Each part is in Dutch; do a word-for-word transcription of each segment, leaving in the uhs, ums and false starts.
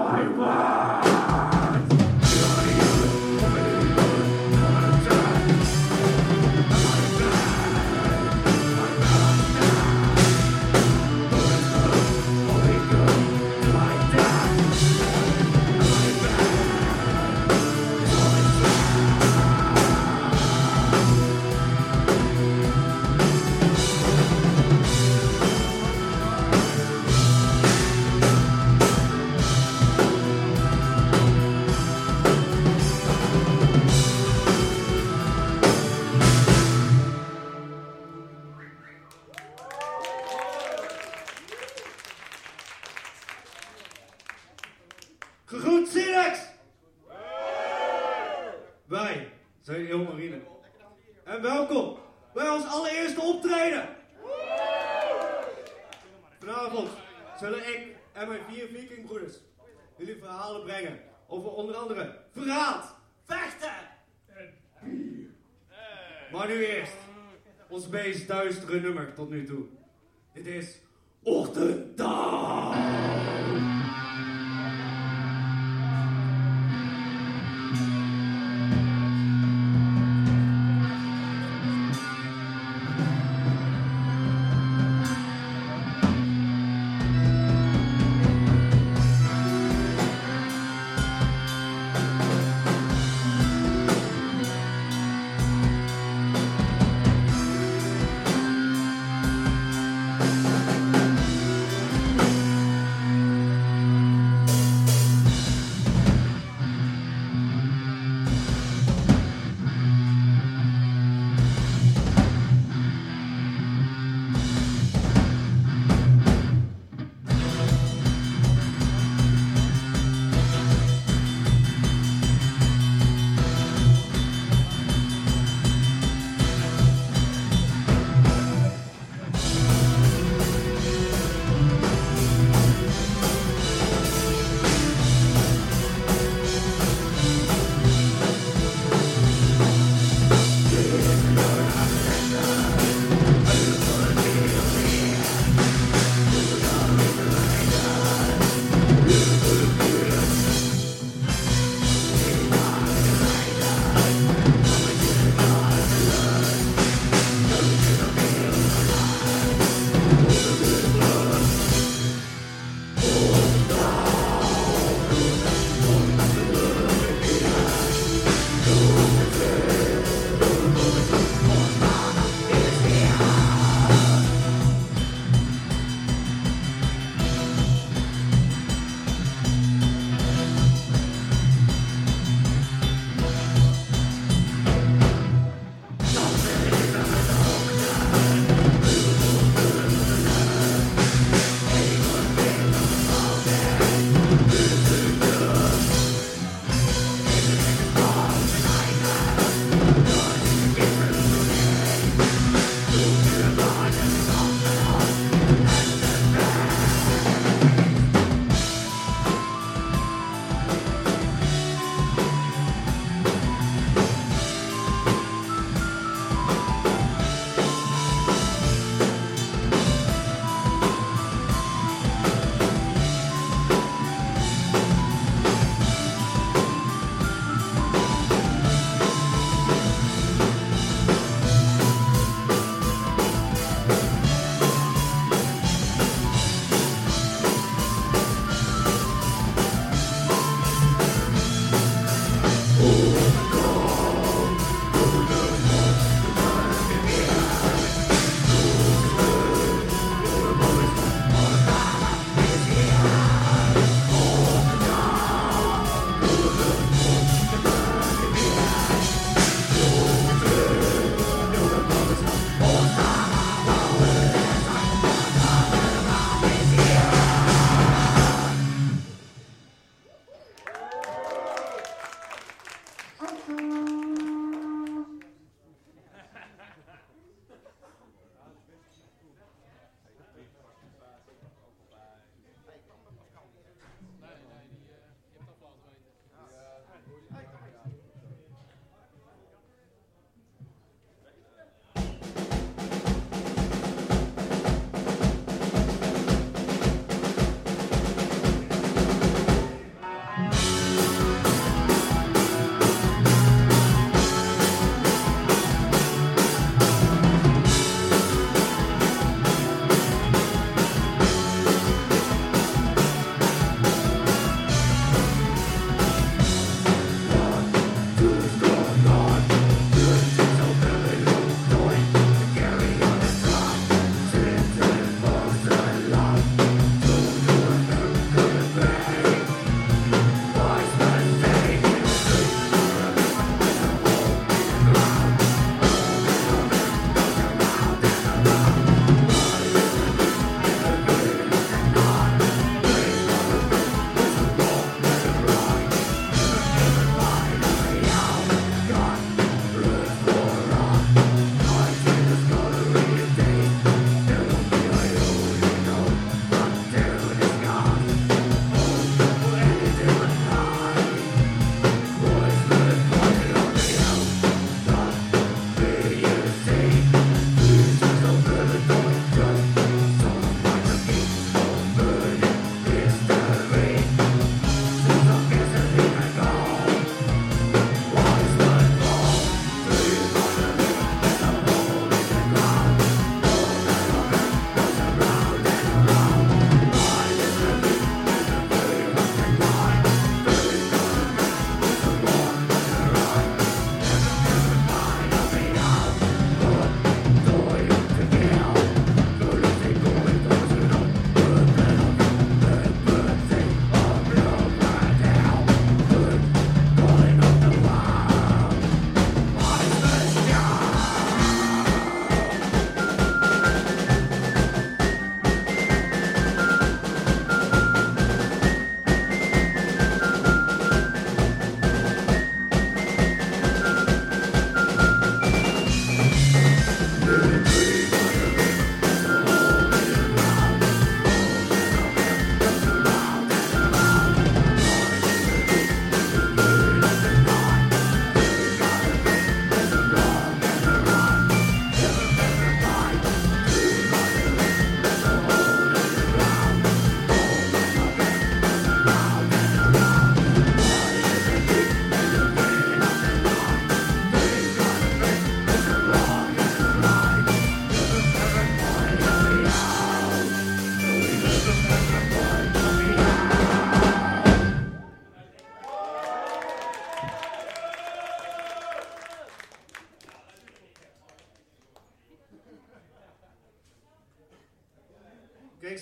Gegroet Silex! Wij zijn Ilmarine. En welkom bij ons allereerste optreden. Vanavond zullen ik en mijn vier vikingbroeders jullie verhalen brengen over onder andere verraad, vechten en bier. Maar nu eerst ons meest duistere nummer tot nu toe. Dit is Ochtenddag.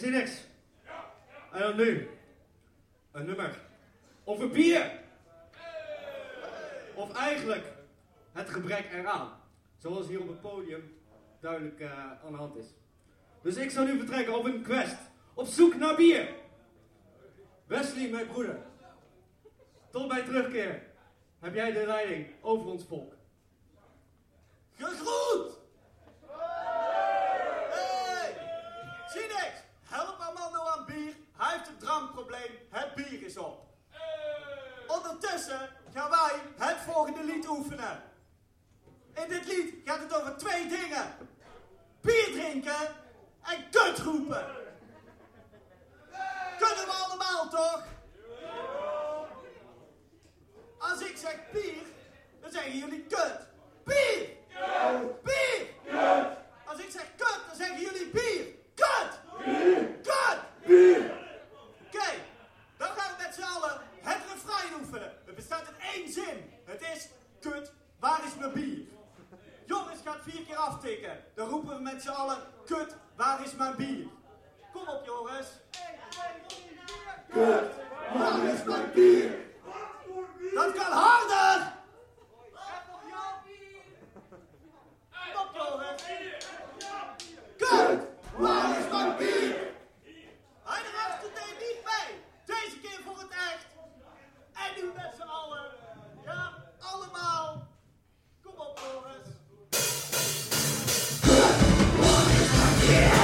zie niks. En dan nu. Een nummer. Over bier. Of eigenlijk het gebrek eraan. Zoals hier op het podium duidelijk uh, aan de hand is. Dus ik zou nu vertrekken op een quest. Op zoek naar bier. Wesley, mijn broeder. Tot mijn terugkeer heb jij de leiding over ons volk. Gegroet! Hey! Zie niks! Help Armando aan bier. Hij heeft een drankprobleem. Het bier is op. Ondertussen gaan wij het volgende lied oefenen. In dit lied gaat het over twee dingen. Bier drinken en kut roepen. Kunnen we allemaal toch? Als ik zeg bier, dan zeggen jullie kut. Bier! Bier! Als ik zeg kut, dan zeggen jullie bier. Kut! Kut! Oké, okay, dan gaan we met z'n allen het refrein oefenen. Het bestaat uit één zin. Het is kut, waar is mijn bier? Jongens gaat vier keer aftikken. Dan roepen we met z'n allen kut, waar is mijn bier? Kom op jongens. Kut, waar is mijn bier? Dat kan harder! Kom op jongens. Kut, waar is mijn bier? Hij de rest deed niet mee. Deze keer voor het echt. En nu met z'n allen. Ja, allemaal. Kom op jongens. Kut, waar is mijn bier?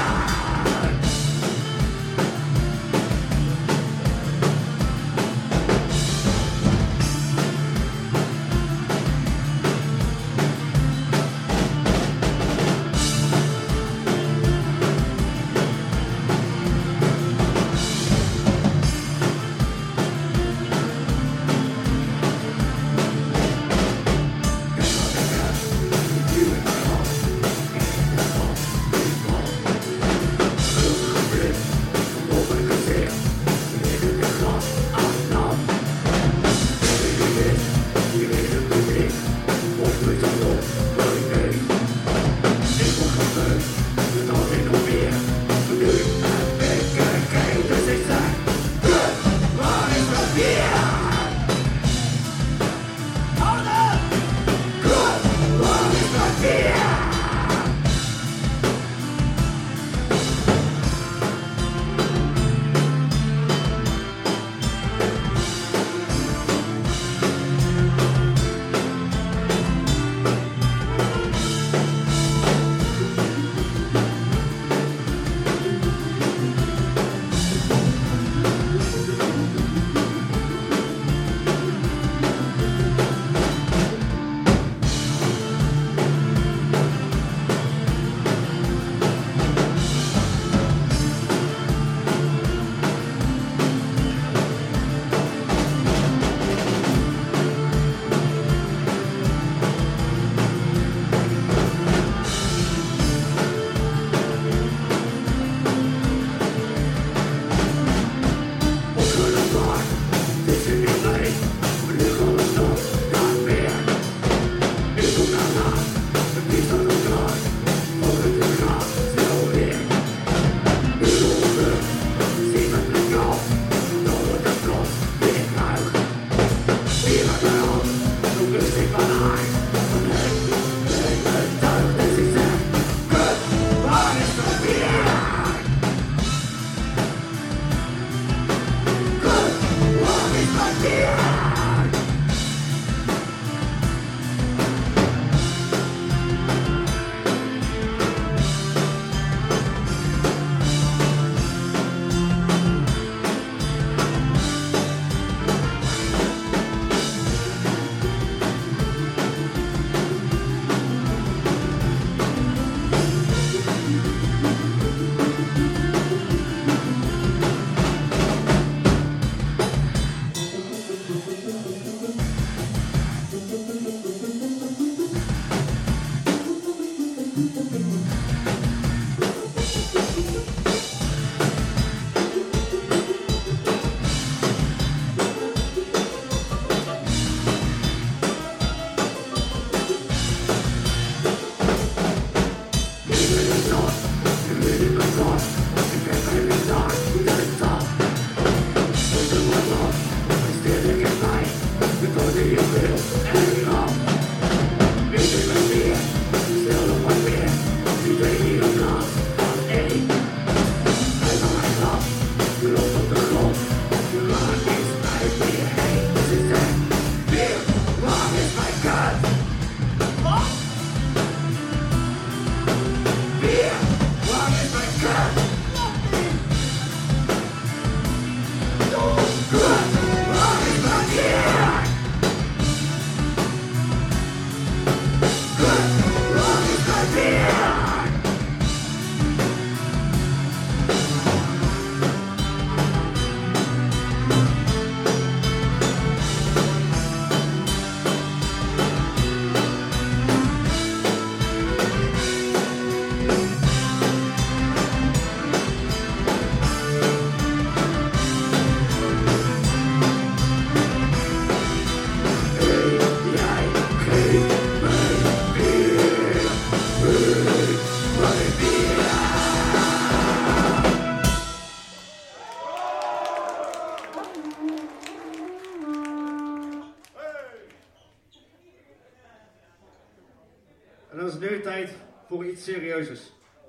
En dan is het nu tijd voor iets serieuzers.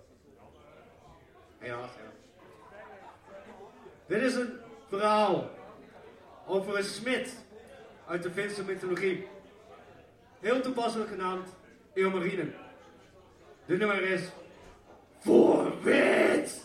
Helaas, ja. Dit is een verhaal over een smid uit de Finse mythologie. Heel toepasselijk genaamd Ilmarinen. De nummer is Voor Wit!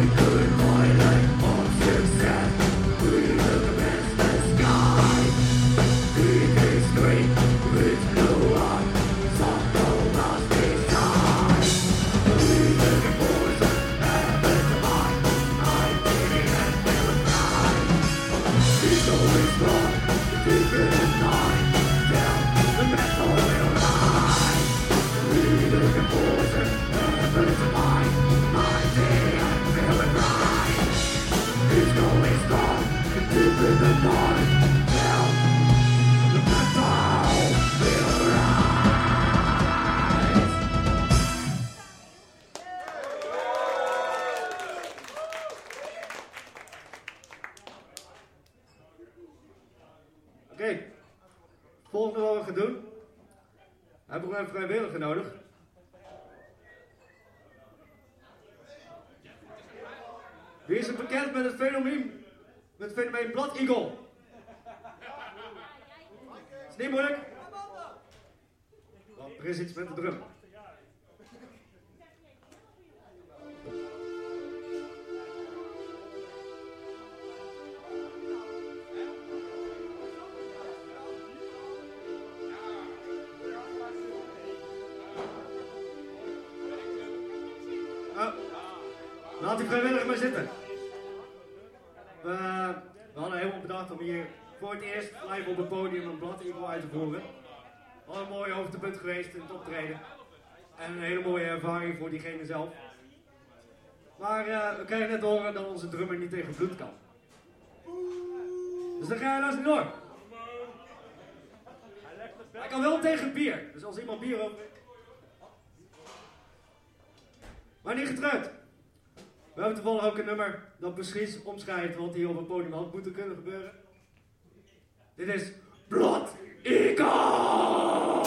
Oké, volgende wat we gaan doen. We hebben gewoon een vrijwilliger nodig. Wie is er bekend met het fenomeen, met het fenomeen Blood Eagle? Is niet moeilijk? Oh, er is iets met de drum. Oh, laat die vrijwilliger maar zitten. We, we hadden helemaal bedacht om hier voor het eerst live op het podium een Blood Eagle uit te voeren. Wat een mooi hoogtepunt geweest in het optreden. En een hele mooie ervaring voor diegene zelf. Maar uh, we krijgen net horen dat onze drummer niet tegen bloed kan. Dus dan ga je nou eens niet door. Hij kan wel tegen bier. Dus als iemand bier op. Maar niet getreurd. We hebben toevallig ook een nummer dat precies omschrijft wat hier op het podium had moeten kunnen gebeuren. Dit is Blood Eagle!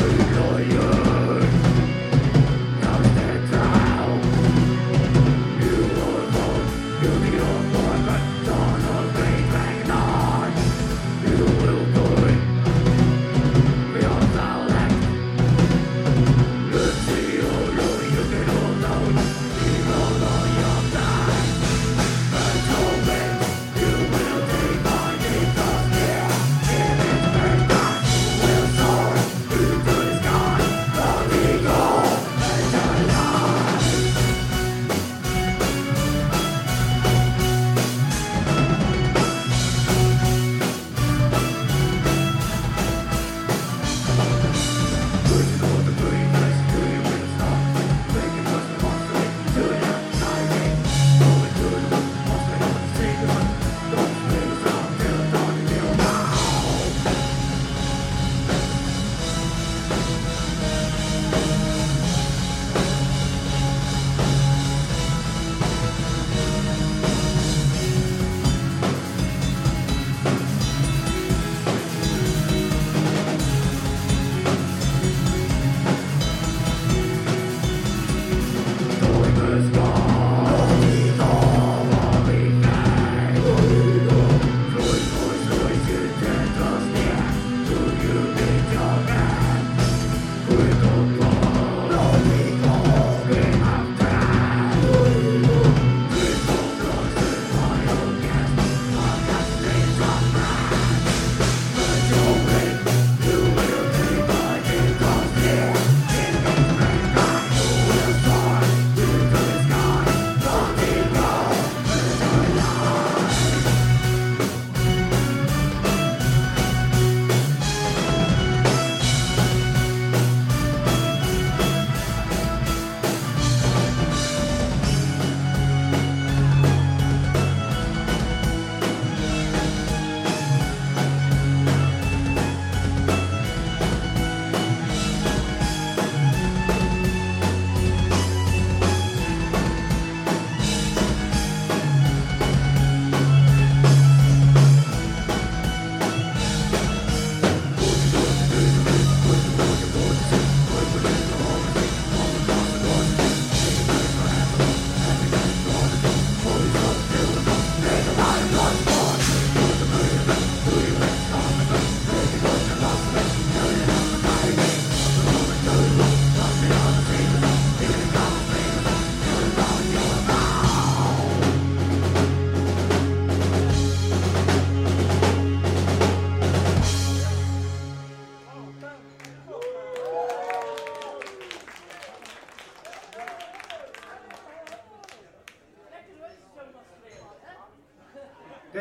You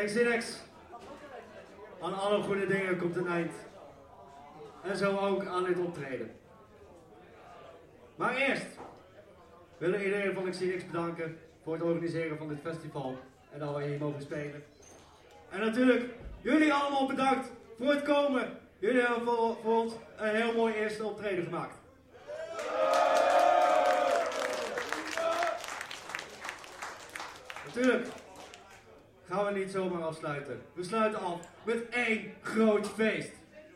Kijk, Zinex. Aan alle goede dingen komt een eind. En zo ook aan dit optreden. Maar eerst willen we iedereen van Zinex bedanken voor het organiseren van dit festival. En dat we hier mogen spelen. En natuurlijk, jullie allemaal bedankt voor het komen. Jullie hebben voor, voor ons een heel mooi eerste optreden gemaakt. Natuurlijk gaan we niet zomaar afsluiten. We sluiten af met één groot feest.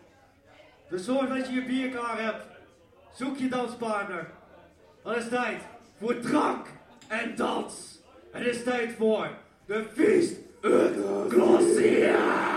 Dus zorg dat je je bier klaar hebt. Zoek je danspartner. Dan is het tijd voor drank en dans. Het is tijd voor de feest uit Glossier.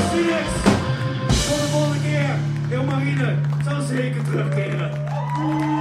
Tot de volgende keer. Heel Marine zal zeker terugkeren.